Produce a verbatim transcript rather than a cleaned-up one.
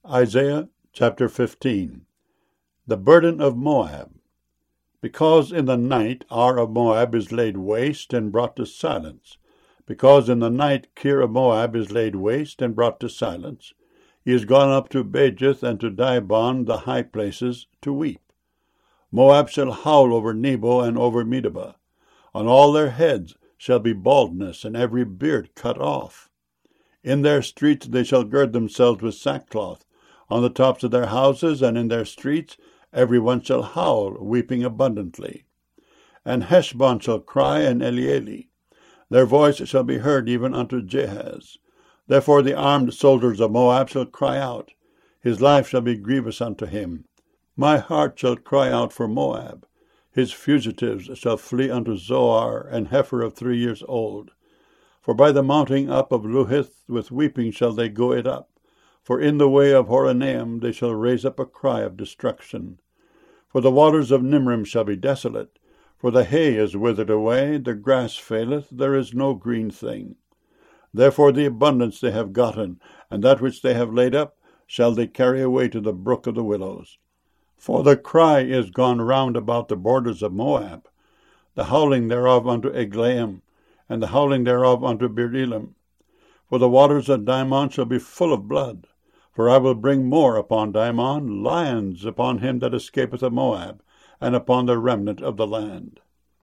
Isaiah chapter fifteen. The burden of Moab. Because in the night Ar of Moab is laid waste and brought to silence, because in the night Kir of Moab is laid waste and brought to silence, he is gone up to Bajith and to Dibon, the high places, to weep. Moab shall howl over Nebo and over Medeba. On all their heads shall be baldness, and every beard cut off. In their streets they shall gird themselves with sackcloth. On the tops of their houses and in their streets every one shall howl, weeping abundantly. And Heshbon shall cry, and Elealeh. Their voice shall be heard even unto Jahaz. Therefore the armed soldiers of Moab shall cry out. His life shall be grievous unto him. My heart shall cry out for Moab. His fugitives shall flee unto Zoar, and heifer of three years old. For by the mounting up of Luhith with weeping shall they go it up. For in the way of Horonaim they shall raise up a cry of destruction. For the waters of Nimrim shall be desolate. For the hay is withered away, the grass faileth, there is no green thing. Therefore the abundance they have gotten, and that which they have laid up, shall they carry away to the brook of the willows. For the cry is gone round about the borders of Moab, the howling thereof unto Eglaim, and the howling thereof unto Beer-elim. For the waters of Dimon shall be full of blood. For I will bring more upon Dimon, lions upon him that escapeth of Moab, and upon the remnant of the land.